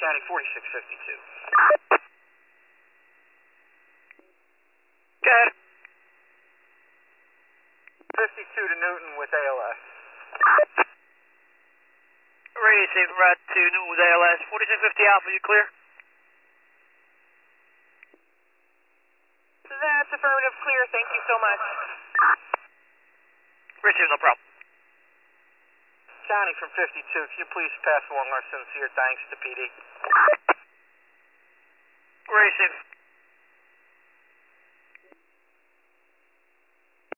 County 4652. Go ahead. 52 to Newton with ALS. Radio safe right to Newton with ALS. 4650 Alpha, you clear? That's affirmative, clear. Thank you so much. Receive, no problem. County from 52, can you please pass along our sincere thanks to PD? Radio safe.